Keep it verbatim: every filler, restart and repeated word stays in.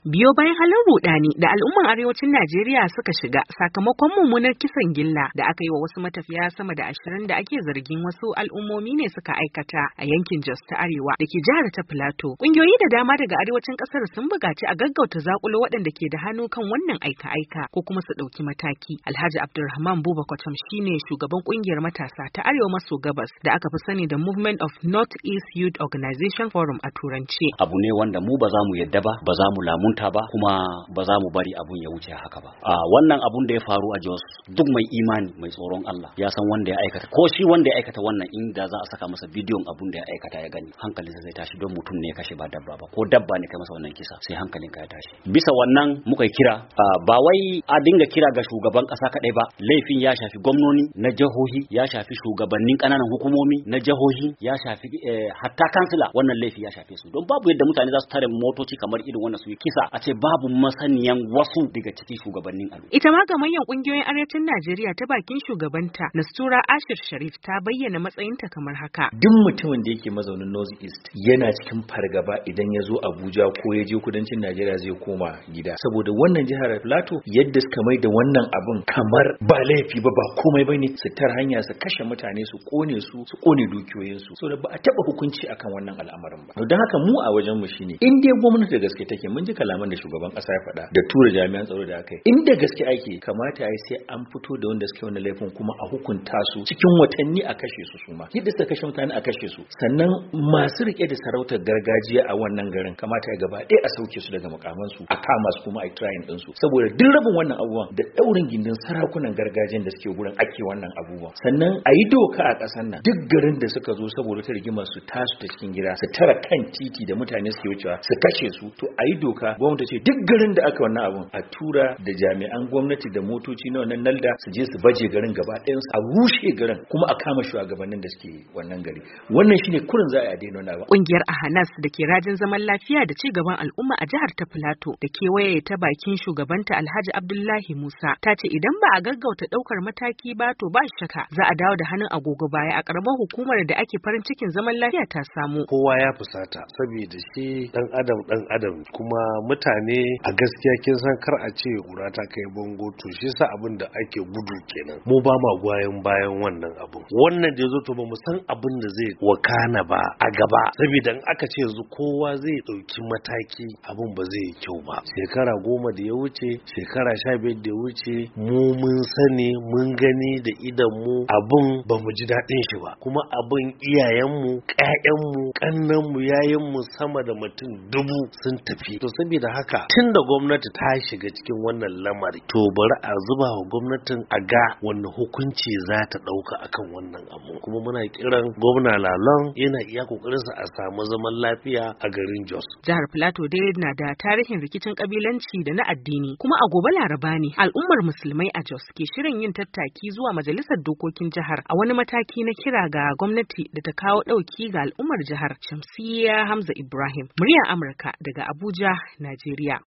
Biyo bayan halin rudani da al'umman arewacin Najeriya suka shiga sakamakon mummunar kisan gilla da aka yi wa wasu matafiya sama da ashirin da ake zargin wasu al'ummomi ne suka aikata a yankin Jos ta Arewa da ke jihar ta Plateau. Ƙungiyoyi da dama daga arewacin ƙasar sun buƙaci a gaggauta zakulo waɗanda ke da hannu kan wannan aika-aika ko kuma su ɗauki mataki. Alhaji Abdulrahman Buba Kwatam shine shugaban ƙungiyar matasa ta Arewa maso gabas da aka fi sani da Movement of North East Youth Organization Forum a Turance. Abu ne wanda mu ba za mu yadda ba, ba za mu lamun ba kuma ba za mu bari abun ya wuce haka ba. A wannan abun da ya faru a Jos, duk mai imani mai tsoron Allah ya san wanda ya aikata, ko shi wanda ya aikata wannan inda za a saka masa bidiyon abun da ya aikata ya gani, hankalinsa zai tashi don mutum ne ya kashe ba dabba ba, ko dabba ne kai masa wannan kisa sai hankalinka ya tashi. Bisa wannan muka kira ba wai a dinga kira ga shugaban kasa kadai ba, laifin ya shafi gwamnoni na jihohi, ya shafi shugabannin kananan hukumomi na jihohi, ya shafi eh, hatta kansila, wannan laifi ya shafe su, don babu yadda mutane za su tare motoci kamar irin wannan su yi kisa a ce babu masaniyan wasu daga cikin shugabannin al'umma. Ita ma gamayyar kungiyoyin arewacin Najeriya ta bakin shugabanta Nastura Ashir Sharif ta bayyana matsayinta kamar haka. Duk mutumin da yake mazaunin North East yana cikin fargaba idan ya zo Abuja ko ya je kudancin Najeriya zai koma gida. Saboda wannan jihar Plateau yadda suka mai da wannan abun kamar ba laifi ba ba komai bane, su tar hanya su kashe mutane su kone su su kone dukiyoyin su. Saboda ba a taba hukunci akan wannan al'amarin ba. Don haka mu a wajen mu shine in dai gwamnati da gaske take, mun ji kalaman da shugaban kasa ya faɗa da tura jami'an tsaro da aka yi, inda gaske ake kamata ai sai an fito da wanda suke wannan laifin kuma a hukunta su cikin watanni a kashe su suma yadda suka kashe mutane a kashe su. Sannan masu rike da sarautar gargajiya a wannan garin kamata ya gaba ɗaya a sauke su daga mukaman su, a kama su kuma a trying din su, saboda duk rabin wannan abubuwan da daurin gindin sarakunan gargajiyan da suke gurin ake wannan abubuwan. Sannan a yi doka a ƙasar nan, duk garin da suka zo saboda ta rigima su tasu ta cikin gida su tara kan titi da mutane suke wucewa su kashe su, to a yi doka gwamnati ce duk garin da aka wannan abun a tura da jami'an gwamnati da motoci na wannan nalda su je su baje garin gaba ɗayan a rushe garin kuma a kama shugabannin da suke wannan gari. Wannan shine kurin za a daina wannan ba. Kungiyar Ahanas da ke rajin zaman lafiya da ci gaban al'umma a jihar ta Plateau da kewaye ta bakin shugabanta Alhaji Abdullahi Musa ta ce idan ba a gaggauta ɗaukar mataki ba to ba shakka za a dawo da hannun agogo baya a karamar hukumar da ake farin cikin zaman lafiya ta samu. Kowa ya fusata saboda shi dan adam dan adam kuma mutane a gaskiya kin san kar a ce kura ta kai bango, to shi yasa abin da ake gudu kenan. Mu ba ma goyon bayan wannan abun. Wannan da yazo to ba mu san abin da zai wakana ba a gaba, saboda in aka ce yanzu kowa zai dauki mataki abin ba zai yi kyau ba. Shekara goma da ya wuce, shekara sha biyar da ya wuce, mu mun sani mun gani da idan mu abin ba mu ji daɗin shi ba, kuma abin iyayenmu, ƴaƴanmu, kannanmu, yayinmu sama da mutum dubu sun tafi. To saboda haka tun da gwamnati ta shiga cikin wannan lamari, to bari a zuba wa gwamnatin a ga wani hukunci za ta ɗauka akan wannan abu. Kuma muna kiran gwamna Lalon yana iya kokarinsa a samu zaman lafiya a garin Jos. Jihar Plateau dai na da tarihin rikicin kabilanci da na addini, kuma a gobe Laraba ne al'ummar musulmai a Jos ke shirin yin tattaki zuwa majalisar dokokin jihar a wani mataki na kira ga gwamnati da ta kawo ɗauki ga al'ummar jihar. Shamsiyya Hamza Ibrahim, muryar Amurka daga Abuja, Najeriya.